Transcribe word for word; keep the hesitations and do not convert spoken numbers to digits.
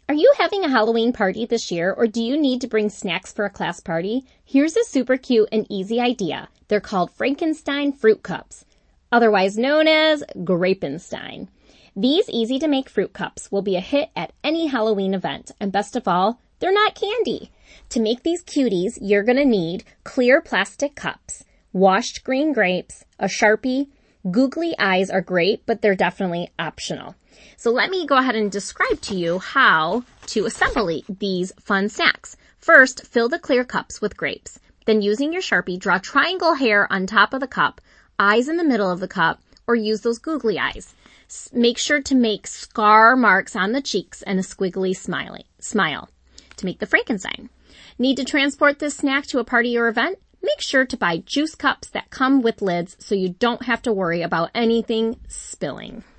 Are you having a Halloween party this year, or do you need to bring snacks for a class party? Here's a super cute and easy idea. They're called Frankenstein fruit cups, otherwise known as Grapenstein. These easy-to-make fruit cups will be a hit at any Halloween event, and best of all, they're not candy. To make these cuties, you're going to need clear plastic cups, washed green grapes, a Sharpie. Googly eyes are great, but they're definitely optional. So let me go ahead and describe to you how to assemble these fun snacks. First, fill the clear cups with grapes. Then using your Sharpie, draw triangle hair on top of the cup, eyes in the middle of the cup, or use those googly eyes. Make sure to make scar marks on the cheeks and a squiggly smiley, smile to make the Frankenstein. Need to transport this snack to a party or event? Make sure to buy juice cups that come with lids so you don't have to worry about anything spilling.